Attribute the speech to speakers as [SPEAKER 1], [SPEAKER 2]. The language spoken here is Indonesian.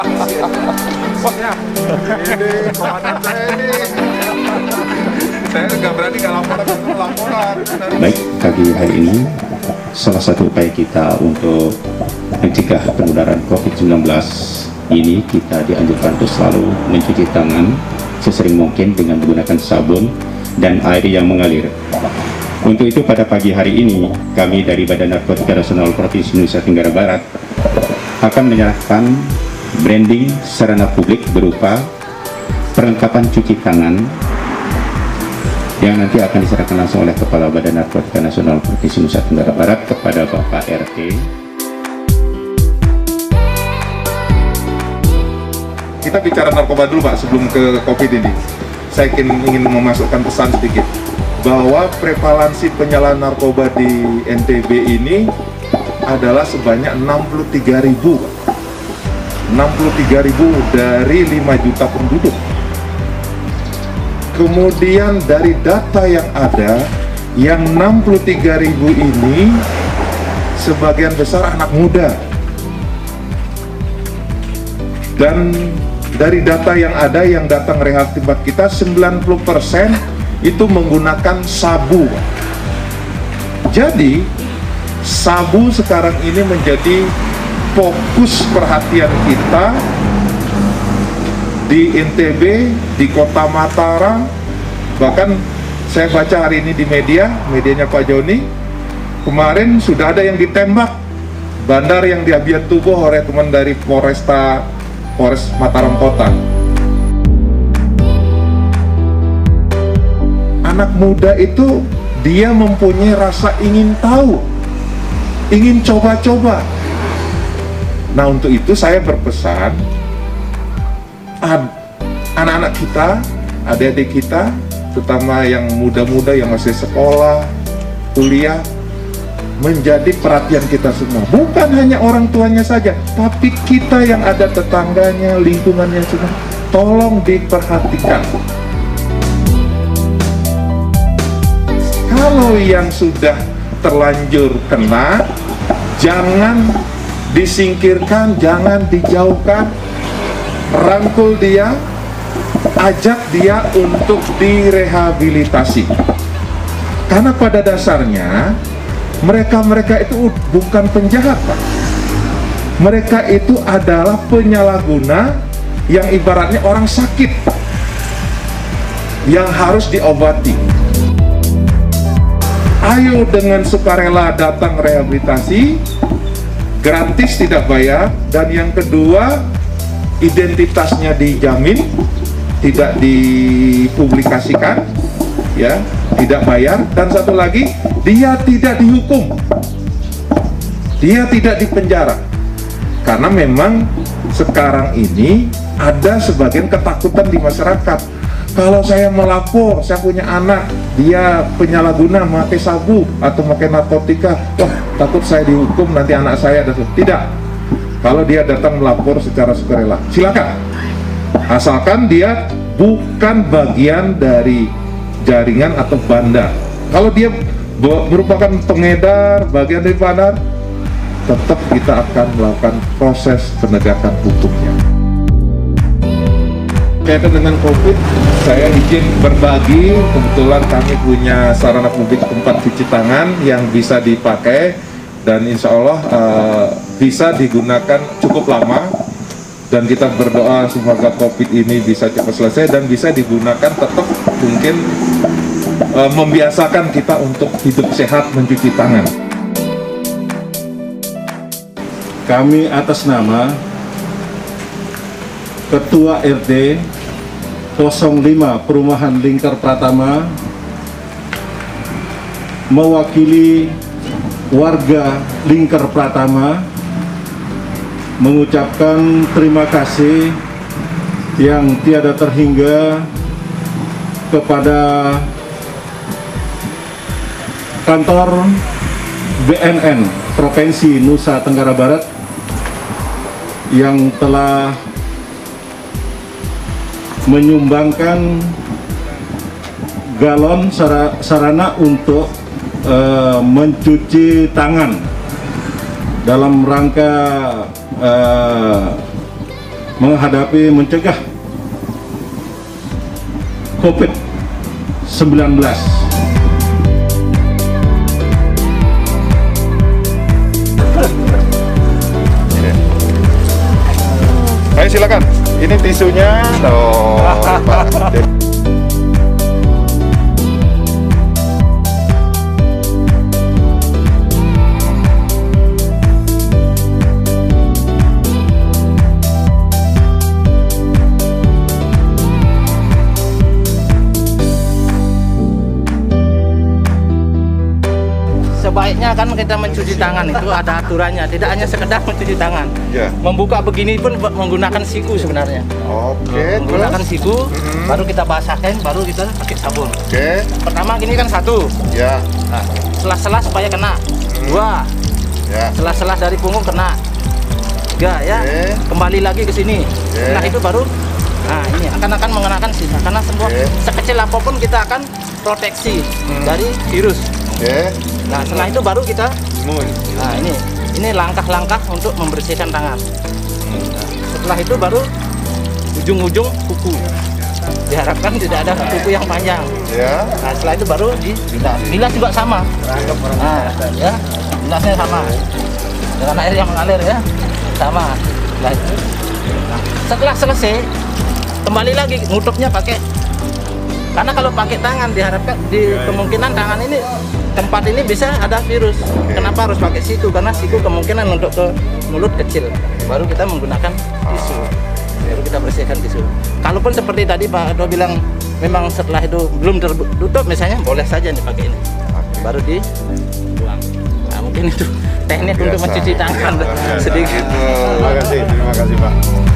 [SPEAKER 1] Bosnya, ini komandan saya ini. Saya nggak berani nggak laporan.
[SPEAKER 2] Baik, pagi hari ini salah satu upaya kita untuk mencegah penularan COVID-19 ini, kita dianjurkan untuk selalu mencuci tangan sesering mungkin dengan menggunakan sabun dan air yang mengalir. Untuk itu pada pagi hari ini kami dari Badan Narkotika Nasional Provinsi Nusa Tenggara Barat akan menyerahkan branding sarana publik berupa perlengkapan cuci tangan yang nanti akan diserahkan langsung oleh Kepala Badan Narkotika Nasional Provinsi Nusa Tenggara Barat kepada Bapak RT.
[SPEAKER 1] Kita bicara narkoba dulu Pak sebelum ke COVID ini. Saya ingin memasukkan pesan sedikit bahwa prevalensi penyalahgunaan narkoba di NTB ini adalah sebanyak 63.000 dari 5 juta penduduk. Kemudian dari data yang ada, yang 63.000 ini sebagian besar anak muda. Dan dari data yang ada yang datang rehab tempat kita, 90% itu menggunakan sabu. Jadi sabu sekarang ini menjadi fokus perhatian kita di NTB, di Kota Mataram. Bahkan saya baca hari ini di medianya Pak Joni, kemarin sudah ada yang ditembak, bandar yang diambil tubuh oleh teman dari Polres Mataram Kota. Anak muda itu dia mempunyai rasa ingin tahu, ingin coba-coba. Nah, untuk itu saya berpesan anak-anak kita, adik-adik kita, terutama yang muda-muda yang masih sekolah, kuliah, menjadi perhatian kita semua. Bukan hanya orang tuanya saja, tapi kita yang ada tetangganya, lingkungannya semua. Tolong diperhatikan. Kalau yang sudah terlanjur kena, jangan disingkirkan, jangan dijauhkan. Rangkul dia, ajak dia untuk direhabilitasi. Karena pada dasarnya mereka itu bukan penjahat, Pak. Mereka itu adalah penyalahguna yang ibaratnya orang sakit yang harus diobati. Ayo dengan sukarela datang rehabilitasi, gratis tidak bayar, dan yang kedua identitasnya dijamin, tidak dipublikasikan, ya, tidak bayar, dan satu lagi dia tidak dihukum, dia tidak dipenjara. Karena memang sekarang ini ada sebagian ketakutan di masyarakat. Kalau saya melapor, saya punya anak, dia penyalahguna, memakai sabu atau memakai narkotika, wah takut saya dihukum, nanti anak saya ada. Tidak. Kalau dia datang melapor secara sukarela, silakan. Asalkan dia bukan bagian dari jaringan atau bandar. Kalau dia merupakan pengedar, bagian dari bandar, tetap kita akan melakukan proses penegakan hukumnya. Kaitan dengan COVID, saya izin berbagi. Kebetulan kami punya sarana publik tempat cuci tangan yang bisa dipakai dan insya Allah bisa digunakan cukup lama, dan kita berdoa semoga COVID ini bisa cepat selesai dan bisa digunakan tetap mungkin membiasakan kita untuk hidup sehat, mencuci tangan.
[SPEAKER 3] Kami atas nama Ketua RT 05 Perumahan Lingkar Pratama mewakili warga Lingkar Pratama mengucapkan terima kasih yang tiada terhingga kepada kantor BNN Provinsi Nusa Tenggara Barat yang telah menyumbangkan galon sarana untuk mencuci tangan dalam rangka mencegah COVID-19.
[SPEAKER 1] Ayo silakan. Ini tisunya. Oh, Pak.
[SPEAKER 4] Sebaiknya kan kita mencuci tangan itu ada aturannya, tidak hanya sekedar mencuci tangan.
[SPEAKER 1] Ya.
[SPEAKER 4] Membuka begini pun menggunakan siku sebenarnya.
[SPEAKER 1] Oke,
[SPEAKER 4] Menggunakan
[SPEAKER 1] terus?
[SPEAKER 4] siku, baru kita basahkan, baru kita pakai sabun.
[SPEAKER 1] Oke.
[SPEAKER 4] Pertama gini kan satu,
[SPEAKER 1] Ya.
[SPEAKER 4] nah, selah-selah supaya kena. Dua,
[SPEAKER 1] Ya.
[SPEAKER 4] selah-selah dari punggung kena. Tiga ya,
[SPEAKER 1] Oke.
[SPEAKER 4] kembali lagi ke sini. Setelah itu baru, nah ini akan mengenakan sisa, karena semua
[SPEAKER 1] Oke.
[SPEAKER 4] sekecil apapun kita akan proteksi dari virus.
[SPEAKER 1] Oke.
[SPEAKER 4] Nah setelah itu baru kita, nah ini langkah-langkah untuk membersihkan tangan. Nah, setelah itu baru ujung-ujung kuku. Diharapkan tidak ada kuku yang panjang.
[SPEAKER 1] Ya.
[SPEAKER 4] Nah setelah itu baru dibilas. Bilas juga sama. Nah, ya, bilasnya sama. Dengan air yang mengalir ya, sama. Nah, setelah selesai, kembali lagi ngutupnya pakai. Karena kalau pakai tangan diharapkan kemungkinan tangan ini tempat ini bisa ada virus. Kenapa harus pakai siku? Karena siku kemungkinan untuk ke mulut kecil. Baru kita menggunakan tisu. Baru kita bersihkan tisu. Kalaupun seperti tadi Pak Edo bilang memang setelah itu belum tertutup misalnya boleh saja dipakai ini. Baru dibuang. Nah, mungkin itu teknik untuk mencuci tangan sedikit.
[SPEAKER 1] Terima kasih Pak.